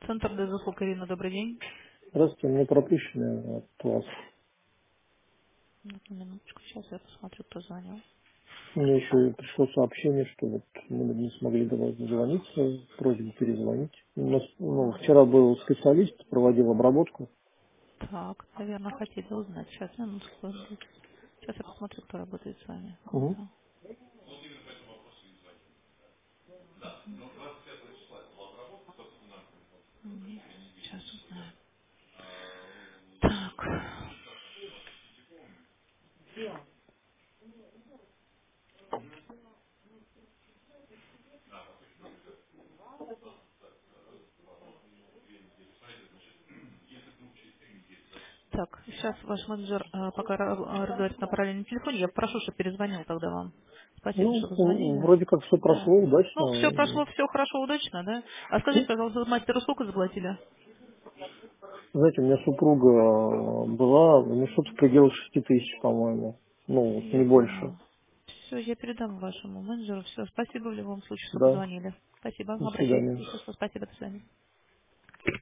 Центр дезуслуг, Ирина, добрый день. Здравствуйте, мне пропущены от вас. Одну минуточку, сейчас я посмотрю, кто звонил. Мне еще пришло сообщение, что вот мы не смогли до вас дозвониться, просьба перезвонить. У нас, вчера был специалист, проводил обработку. Так, наверное, хотели узнать. Сейчас, минутку. Сейчас я посмотрю, кто работает с вами. Угу. Да. Сейчас узнаем. Так. Так, сейчас ваш менеджер пока разговаривает на параллельном телефоне. Я прошу, чтобы перезвонил тогда вам. Спасибо, что позвонили. Вроде как все Да. прошло Ну, все удачно. прошло, все хорошо, удачно, да? А скажите, Ну, пожалуйста, мастеру сколько заплатили? знаете, у меня супруга была, ну, что-то в пределах 6 000, по-моему. Ну, вот не Я больше. поняла. Все, я передам вашему менеджеру. Все, спасибо в любом случае, что Да. позвонили. Спасибо. До Обращайтесь, свидания. если что. Спасибо, до свидания.